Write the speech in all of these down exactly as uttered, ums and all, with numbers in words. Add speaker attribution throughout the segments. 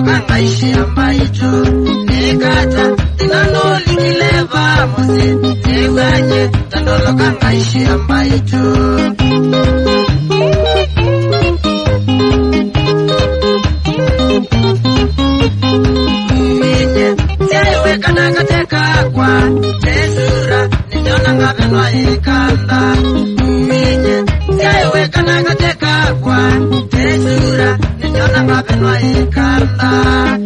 Speaker 1: kanga ishi ambaito nikata tinano likileva musi niwanye tandolo kanga ishi ambaito minye tiaiwe kana kateka kwa tesura ninyona ngavenwa ikanda minye tiaiwe kana kateka kwa tesura ninyona ngavenwa ikanda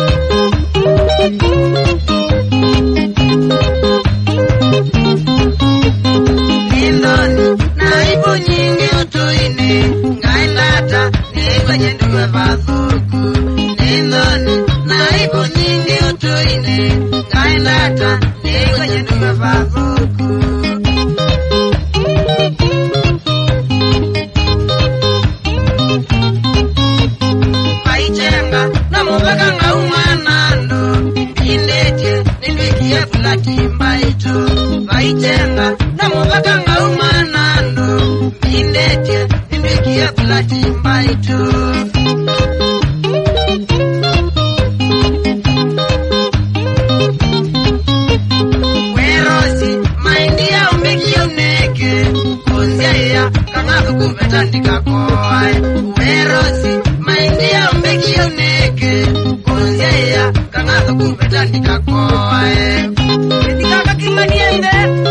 Speaker 1: nindoni naibu nyingi utuini ngailata niwenye nduwe vathuku nindoni naibu nyingi utuini ngailata niwenye nduwe vathuku maichenga na muvaka ngaumanando indetye nindwikie fulatimbaito maichenga na muvaka ngaumanando indetye nindwikie fulatimbaito kuveta koe werosi maindia umbeki uneke kunzeya kangazo kuveta ndika koe ndika kimaniende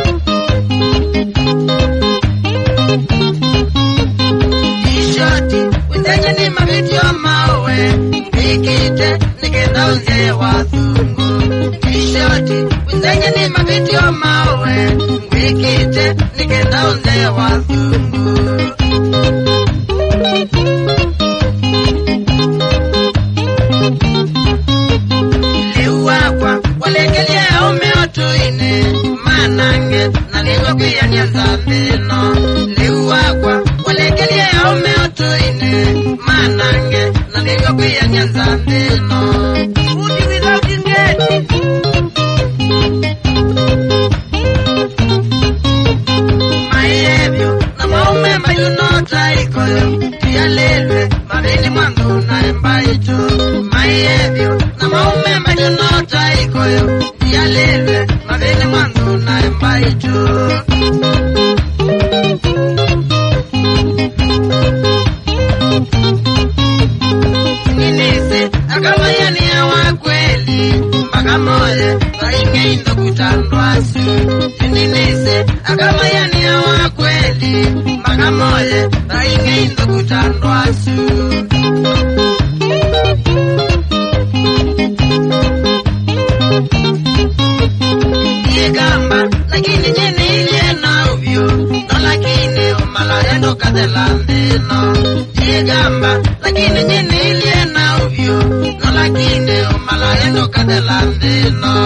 Speaker 1: ishoti unzenye ni mabitio mawe ikite nikenda unze wathungu ishoti unzenye ni mabitio mawe ikite nikenda unze wathungu liwakwa walekelea umeotuine manange na niwakwiya nyanzambino liwakwa walekelea umeotuine manange na niwakwiya nyanzambino udi without ingeti maevyo na maume mayunota ikoyo tiyalelwe mabini mwangu na embaito maevyo na maume mayunota ikoyo tiyalelwe mabini mwangu na embaito ninise akamayani ya wakweli mpaka moye vaingeindo kutandwasu ninise akamayani ya wakweli mpaka moye vaingeindo kutandwasu niegamba lakini nyeni ilie na uvyo no lakini umalaendo kadelambino niegamba lakini nyeni ilie na uvyo no lakini umalaendo kadelambino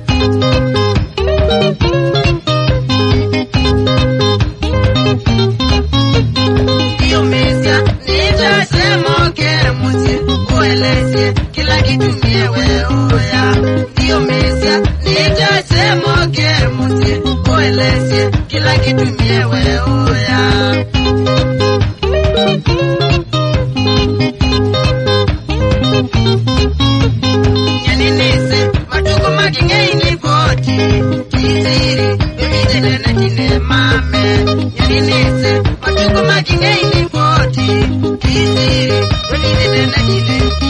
Speaker 1: Diomisia nitasemo keremusi kueleze kila kitu miewe uya Diomisia nitasemo keremusi kueleze kila kitu miewe uya Nyaninise matuko makingeini poti Kisiri bebitenene kine mame Nyaninise matuko makingeini poti Kisiri bebitenene kine